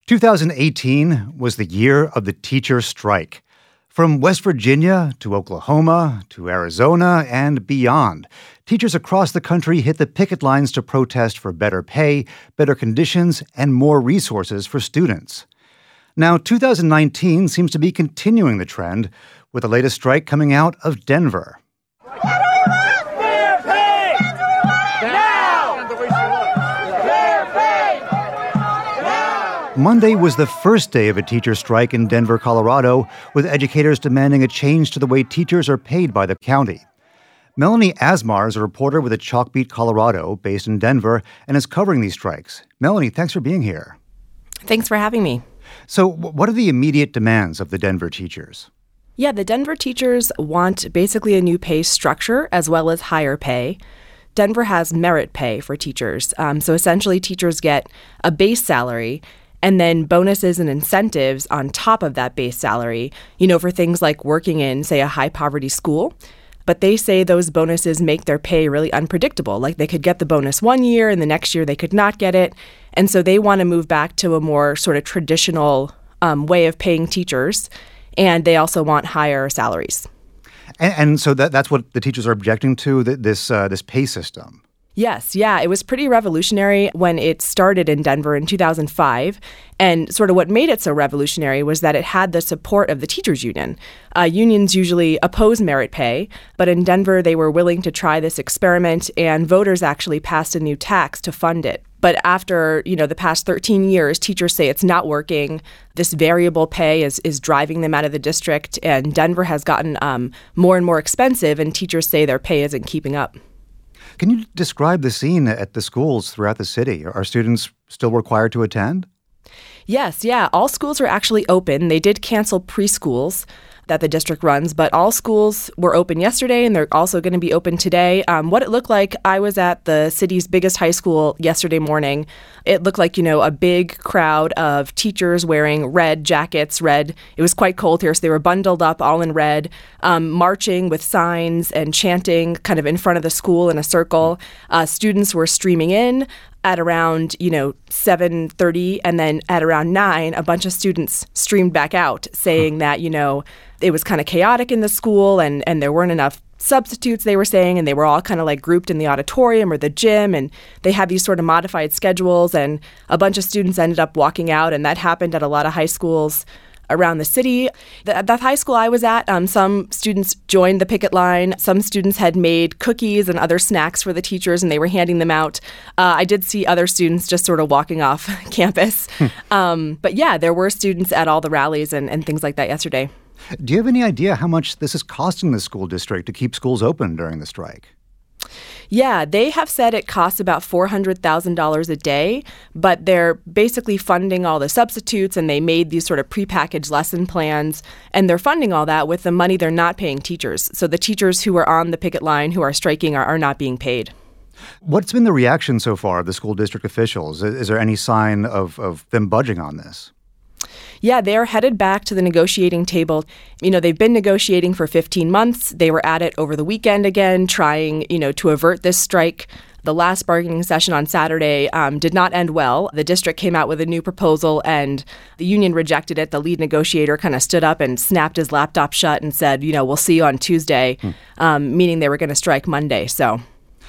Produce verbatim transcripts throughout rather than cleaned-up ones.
two thousand eighteen was the year of the teacher strike. From West Virginia to Oklahoma to Arizona and beyond, teachers across the country hit the picket lines to protest for better pay, better conditions, and more resources for students. Now, two thousand nineteen seems to be continuing the trend, with the latest strike coming out of Denver. Monday was the first day of a teacher strike in Denver, Colorado, with educators demanding a change to the way teachers are paid by the county. Melanie Asmar is a reporter with the Chalkbeat Colorado, based in Denver, and is covering these strikes. Melanie, thanks for being here. Thanks for having me. So what are the immediate demands of the Denver teachers? Yeah, the Denver teachers want basically a new pay structure as well as higher pay. Denver has merit pay for teachers. Um, so essentially, teachers get a base salary and then bonuses and incentives on top of that base salary, you know, for things like working in, say, a high-poverty school. But they say those bonuses make their pay really unpredictable. Like they could get the bonus one year and the next year they could not get it. And so they want to move back to a more sort of traditional um, way of paying teachers. And they also want higher salaries. And, and so that, that's what the teachers are objecting to, this uh, this pay system. Yes, yeah, it was pretty revolutionary when it started in Denver in two thousand five. And sort of what made it so revolutionary was that it had the support of the teachers union. Uh, unions usually oppose merit pay, but in Denver they were willing to try this experiment, and voters actually passed a new tax to fund it. But after, you know, the past thirteen years, teachers say it's not working. This variable pay is is driving them out of the district, and Denver has gotten um, more and more expensive, and teachers say their pay isn't keeping up. Can you describe the scene at the schools throughout the city? Are students still required to attend? Yes, yeah. All schools are actually open. They did cancel preschools that the district runs, but all schools were open yesterday, and they're also going to be open today. Um, what it looked like, I was at the city's biggest high school yesterday morning. It looked like, you know, a big crowd of teachers wearing red jackets, red. It was quite cold here, so they were bundled up all in red, um, marching with signs and chanting kind of in front of the school in a circle. Uh, students were streaming in at around, you know, seven thirty, and then at around nine, a bunch of students streamed back out saying that, you know, it was kind of chaotic in the school and, and there weren't enough substitutes, they were saying, and they were all kind of like grouped in the auditorium or the gym, and they had these sort of modified schedules, and a bunch of students ended up walking out, and that happened at a lot of high schools around the city. The, at the high school I was at, um, some students joined the picket line. Some students had made cookies and other snacks for the teachers, and they were handing them out. Uh, I did see other students just sort of walking off campus. um, but yeah, there were students at all the rallies and, and things like that yesterday. Do you have any idea how much this is costing the school district to keep schools open during the strike? Yeah, they have said it costs about four hundred thousand dollars a day, but they're basically funding all the substitutes, and they made these sort of prepackaged lesson plans, and they're funding all that with the money they're not paying teachers. So the teachers who are on the picket line, who are striking, are, are not being paid. What's been the reaction so far of the school district officials? Is there any sign of, of them budging on this? Yeah, they're headed back to the negotiating table. You know, they've been negotiating for fifteen months. They were at it over the weekend again, trying, you know, to avert this strike. The last bargaining session on Saturday um, did not end well. The district came out with a new proposal, and the union rejected it. The lead negotiator kind of stood up and snapped his laptop shut and said, you know, we'll see you on Tuesday, hmm. um, meaning they were going to strike Monday. So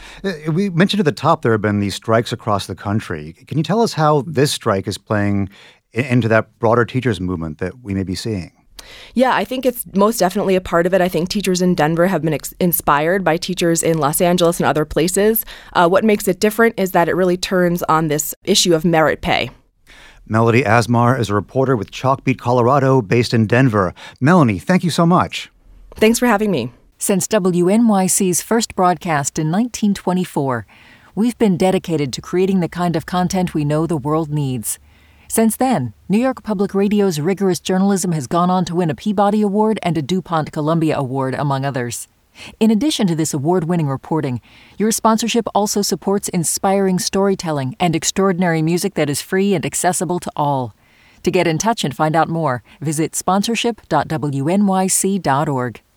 we mentioned at the top there have been these strikes across the country. Can you tell us how this strike is playing into that broader teachers movement that we may be seeing? Yeah, I think it's most definitely a part of it. I think teachers in Denver have been ex- inspired by teachers in Los Angeles and other places. Uh, what makes it different is that it really turns on this issue of merit pay. Melanie Asmar is a reporter with Chalkbeat Colorado, based in Denver. Melanie, thank you so much. Thanks for having me. Since W N Y C's first broadcast in nineteen twenty-four, we've been dedicated to creating the kind of content we know the world needs. Since then, New York Public Radio's rigorous journalism has gone on to win a Peabody Award and a DuPont Columbia Award, among others. In addition to this award-winning reporting, your sponsorship also supports inspiring storytelling and extraordinary music that is free and accessible to all. To get in touch and find out more, visit sponsorship dot w n y c dot org.